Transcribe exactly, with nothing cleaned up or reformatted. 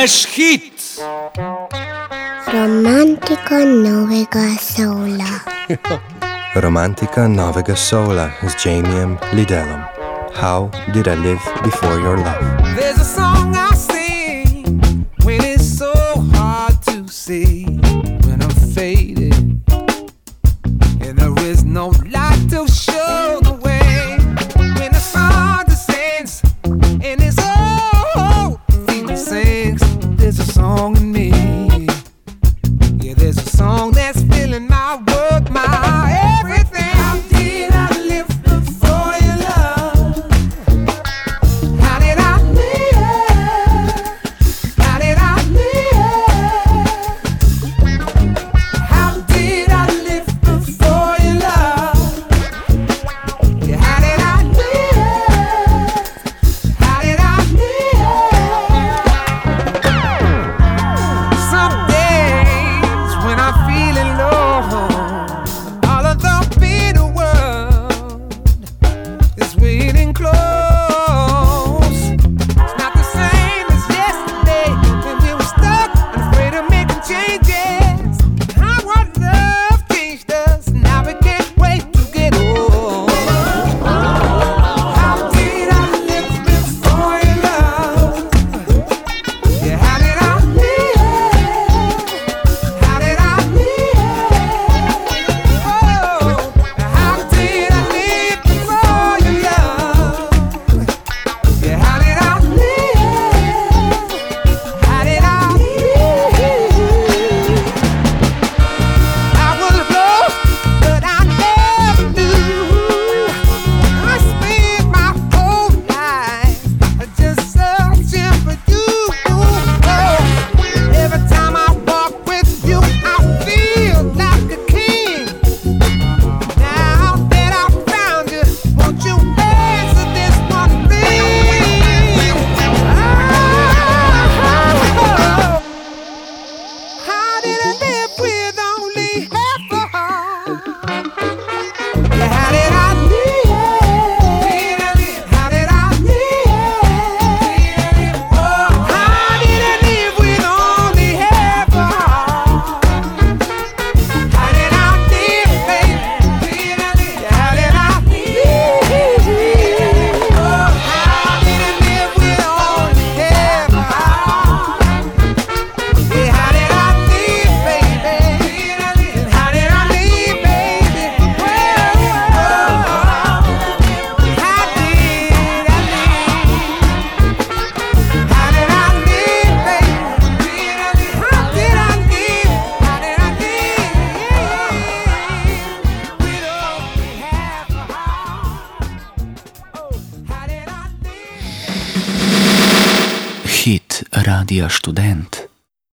Naš hit! Romantika novega soula. Romantika novega soula z Jamiem Lidellom. How did I live before your love? There's a song I sing when it's so hard to see, when I'm faded and there is no light to show the way, when the sun descends and it's oh, feeling sings. There's a song in me, yeah, there's a song that's filling my world, my everything. How did I live before your love? How did I live? How did I live? How did I live before your love? Yeah, how did I live? How did I live? Some days when I'm feeling low, all of the bitter world is waiting close. It's not the same as yesterday when we were stuck and afraid of making changes. How our love changed us, now we can't wait to get old. How did I live before your love? Yeah, how did I live? How did I live? Oh, how did I live before your love? Yeah, how did I live? How did I live? I was lost, but I never knew. I spent my whole life just searching for you. Oh, every time I walk with you, I feel like a king. Now that I found you, won't you answer this one thing? Oh, how did I live with only half a heart? Yeah, how did I live? How did I live? Oh, how did I live with only half a heart? How did I live, baby? How did I live? Oh, how did I live with only half a heart? Yeah, how did I live, baby? And how did I live, baby? Well, oh, how did I live? How did I live, baby? How did I live? How did I live with only half a heart? Oh, how did I live? Hit Radia Študent.